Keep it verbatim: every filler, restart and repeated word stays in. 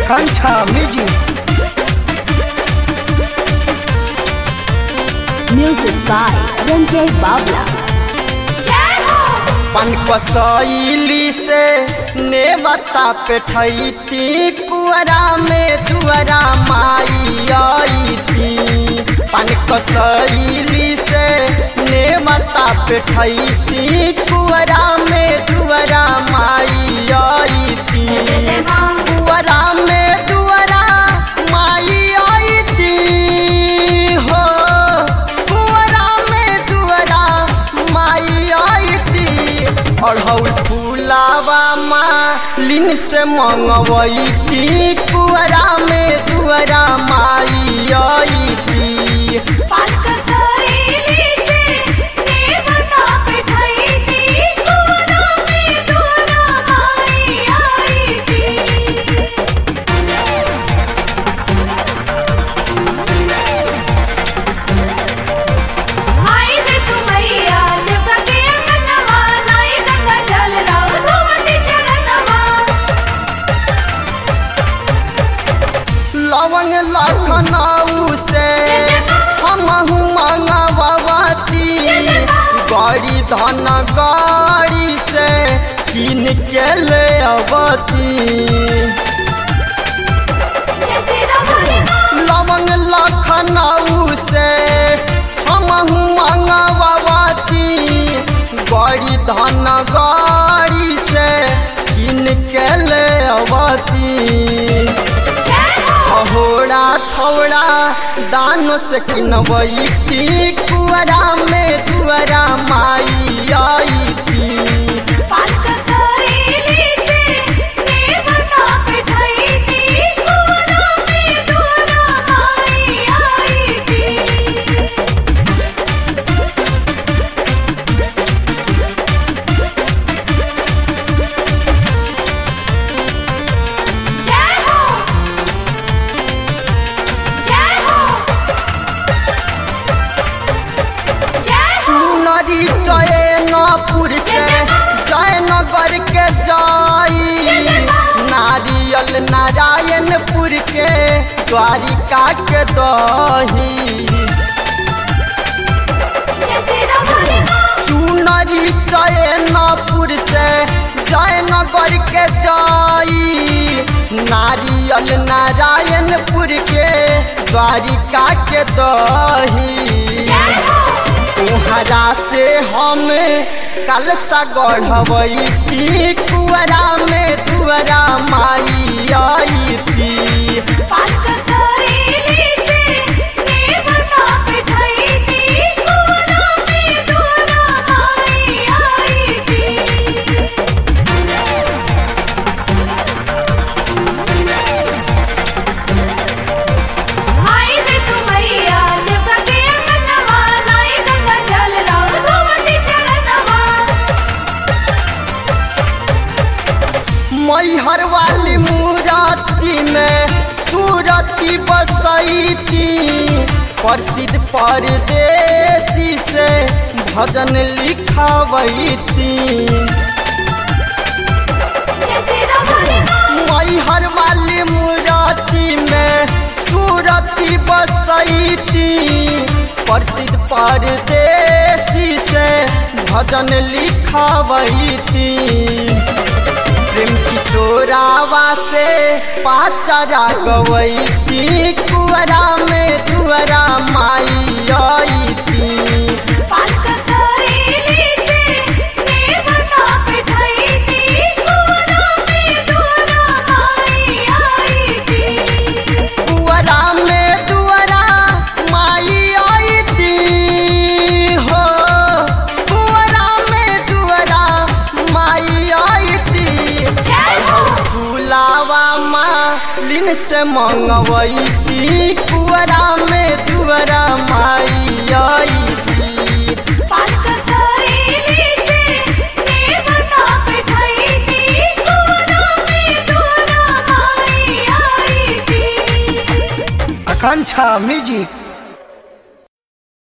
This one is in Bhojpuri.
Akancha Music. Music by Ranjay Babla. पन कसैली से नेवता पे ठैती कुआरा में दुआरा माई आई थी। पन कसैली से नेवता पे ठैती कुआरा में दुआरा माई आई थी। कुआरा में दुआरा माई आई थी हो, कुआरा में दुआरा माई आई थी। अढ़ौल फूलावा मालिन से मंगवई थी कुआरा में दुआरा माई आई थी। लवंग लखनऊ से हमहू मंगवाती, गाड़ी धन गाड़ी से किन के ले अबती। लवंग लखनऊ से हमहू मंगवाती, गाड़ी धन गाड़ी से किन के ले अबती। छौड़ा छौड़ा दानो से किनवई थी कुआरा में दुआरा माई आई थी। जयनपुर से जयनगर के जाई, नारियल नारायणपुर के द्वारिका के दही। चुनरी जयनपुर से जयनगर के जाई, नारियल नारायणपुर के द्वारिका के दही। तुहरा से हम कलसा गढ़वई थी कुआरा में दुआरा माई आई थी। मैहर वाली मूर्ति में सूरती बसई थी, प्रसिद्ध परदेसी से भजन लिखवई थी। मैहर वाली मूर्ति में सूरती बसई थी, प्रसिद्ध परदेसी से भजन लिखवई थी। प्रेम किशोरावा से पाचारा गवई थी कुआरा में दुआरा माई आई थी। कुआरा में दुआरा माई आई थी हो, कुआरा में दुआरा माई आई थी। फूलावा मालिन से मंगवई थी कुआरा में दुआरा माई आई थी। Akancha Music.